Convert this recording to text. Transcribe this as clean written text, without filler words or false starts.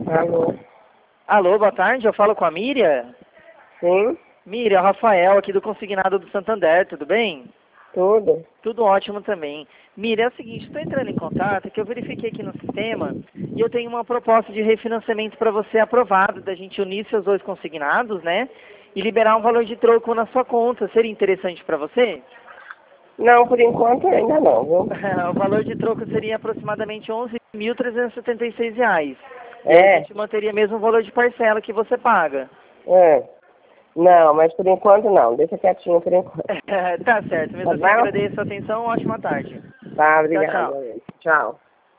Alô? Alô, boa tarde, eu falo com a Miriam. Sim? Miriam, Rafael aqui do Consignado do Santander, tudo bem? Tudo? Tudo ótimo também. Miriam, é o seguinte, estou entrando em contato, que eu verifiquei aqui no sistema e eu tenho uma proposta de refinanciamento para você aprovado, da gente unir seus dois consignados, né? E liberar um valor de troco na sua conta. Seria interessante para você? Não, por enquanto ainda não, viu? O valor de troco seria aproximadamente R$ 11.376. E aí a É? gente manteria mesmo o valor de parcela que você paga. É. Não, mas por enquanto não. Deixa quietinho por enquanto. Tá certo, mesmo Tá assim bom? agradeço a atenção, ótima tarde. Tá, Tchau, obrigada. tchau. Tchau.